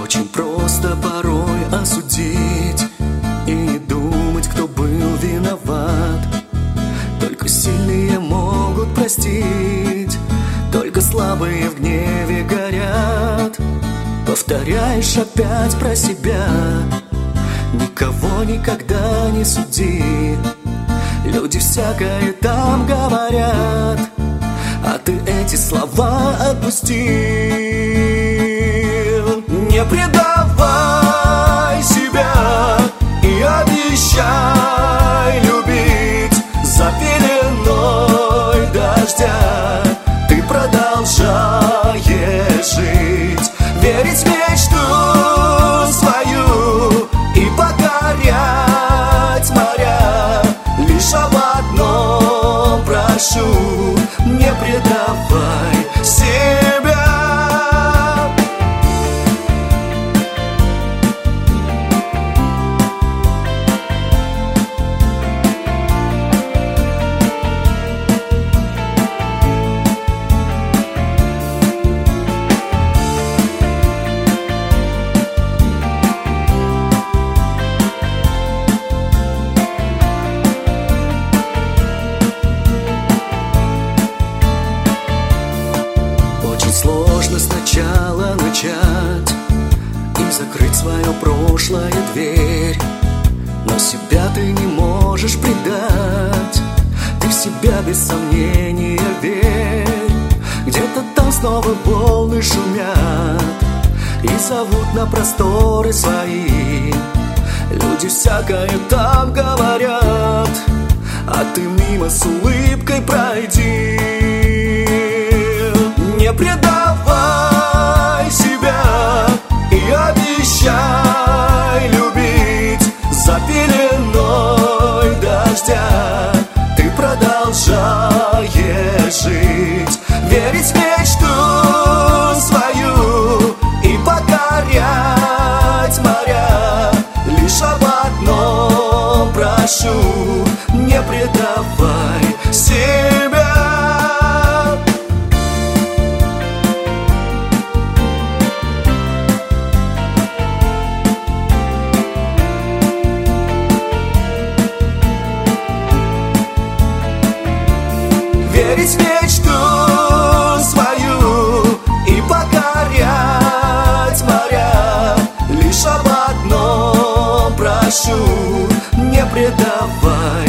Очень просто порой осудить и не думать, кто был виноват. Только сильные могут простить, только слабые в гневе горят. Повторяешь опять про себя: никого никогда не суди. Люди всякое там говорят, а ты эти слова отпустил. Не предавай себя и обещай любить. За пеленой дождя ты продолжаешь жить, верить в мечту свою и покорять моря. Лишь об одном прошу: не предавай себя. Сложно сначала начать и закрыть свое прошлое дверь, но себя ты не можешь предать. Ты в себя без сомнения верь. Где-то там снова волны шумят и зовут на просторы свои. Люди всякое там говорят, а ты мимо с улыбкой пройди. Не предавай себя и обещай любить. За пеленой дождя ты продолжаешь жить, верить в мечту свою и покорять моря. Лишь об одном прошу: не предавай себя. Верить в мечту свою и покорять моря. Лишь об одном прошу: не предавай